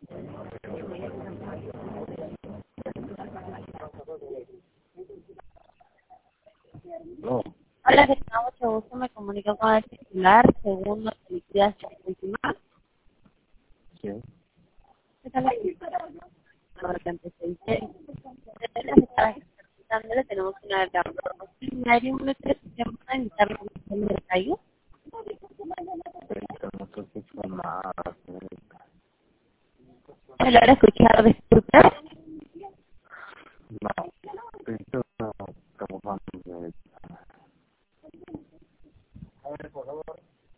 No. Hola, ¿qué tal? Mucho gusto. Me comunico con el titular, segundo, felicidades, última. Sí. ¿Qué tal? Ahora que antecedente, dándole, tenemos una gran promoción. Hay un minuto de tiempo para invitar a un detalle. Pero no sé si fue más. ¿Se lo han escuchado? Disculpe.